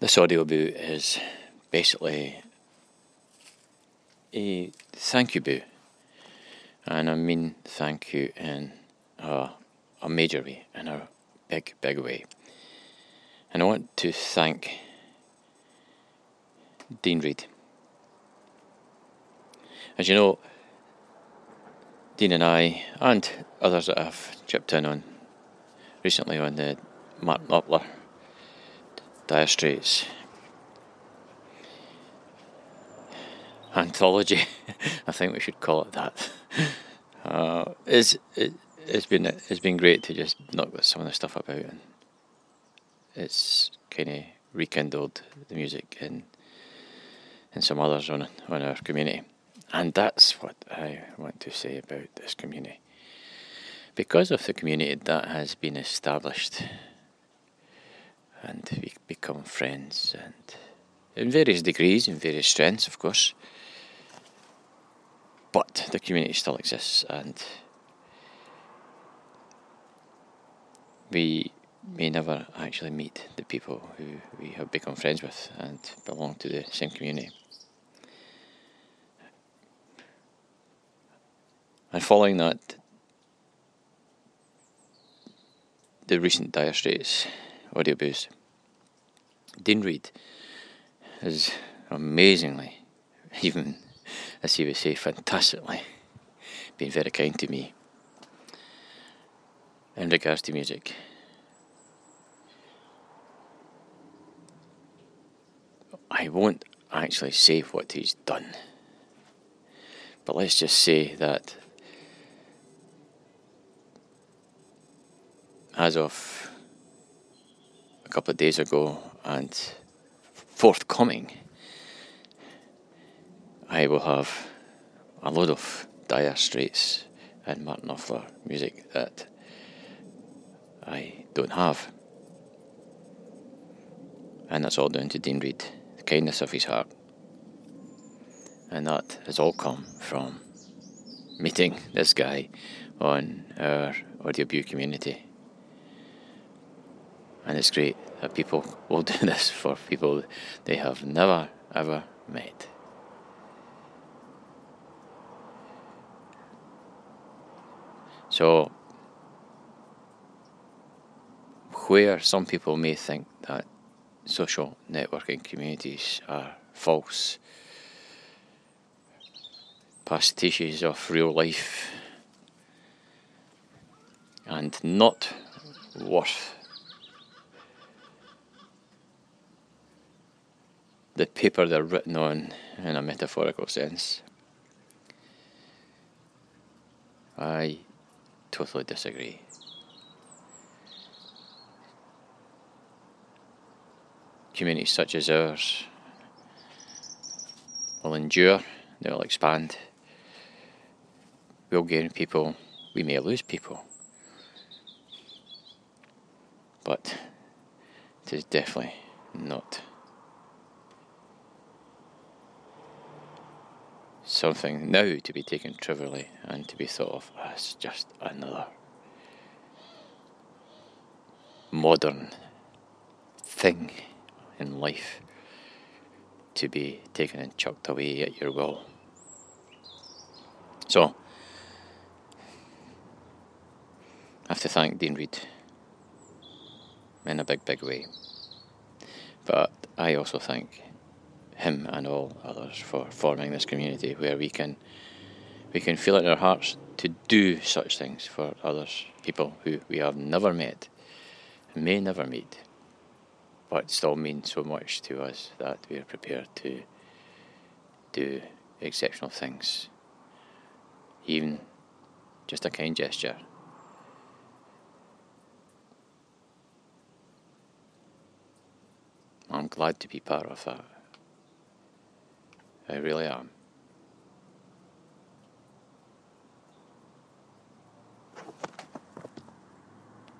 This audioboo is basically a thank you boo, and I mean thank you in a major way, in a big way. And I want to thank Dean Reid. As you know, Dean and I, and others that have chipped in on recently on the Martin Knopfler Dire Straits anthology, I think we should call it that. It's been great to just knock some of the stuff about, and it's kind of rekindled the music in some others on our community, and that's what I want to say about this community. Because of the community that has been established, and we become friends, and in various degrees, in various strengths, of course. But the community still exists, and we may never actually meet the people who we have become friends with and belong to the same community. And following that, the recent Dire Straits audioboos, Dean Reid is amazingly, even as he would say, fantastically, been very kind to me in regards to music. I won't actually say what he's done, but let's just say that as of a couple of days ago and forthcoming, I will have a load of Dire Straits and Martin Knopfler music that I don't have. And that's all down to Dean Reid, the kindness of his heart. And that has all come from meeting this guy on our audioboo community. And it's great that people will do this for people they have never ever met. So, where some people may think that social networking communities are false pastiches of real life and not worth the paper they're written on in a metaphorical sense, I totally disagree. Communities such as ours will endure, they will expand, we'll gain people, we may lose people, but it is definitely not something now to be taken trivially and to be thought of as just another modern thing in life to be taken and chucked away at your will. So, I have to thank Dean Reid in a big way. But I also thank him and all others for forming this community where we can feel it in our hearts to do such things for others, people who we have never met, may never meet, but still mean so much to us that we are prepared to do exceptional things, even just a kind gesture. I'm glad to be part of that. I really am.